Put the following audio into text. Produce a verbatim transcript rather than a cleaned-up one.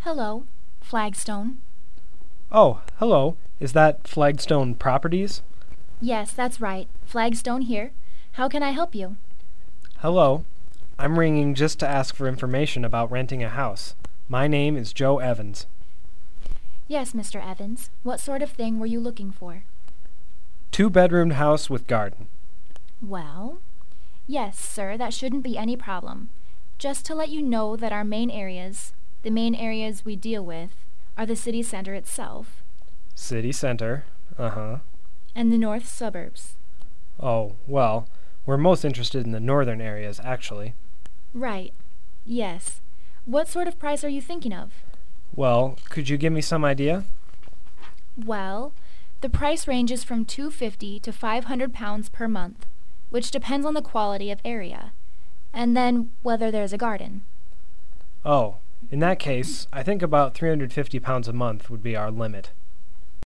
Hello, Flagstone. Oh, hello. Is that Flagstone Properties? Yes, that's right. Flagstone here. How can I help you? Hello. I'm ringing just to ask for information about renting a house. My name is Joe Evans. Yes, Mister Evans. What sort of thing were you looking for? Two-bedroomed house with garden. Well, yes, sir, that shouldn't be any problem. Just to let you know that our main areas, the main areas we deal with, are the city center itself. City center. Uh-huh. And the north suburbs. Oh, well, we're most interested in the northern areas, actually. Right. Yes. What sort of price are you thinking of? Well, could you give me some idea? Well, the price ranges from two hundred fifty to five hundred pounds per month, which depends on the quality of area, and then whether there's a garden. Oh, in that case, I think about three hundred fifty pounds a month would be our limit.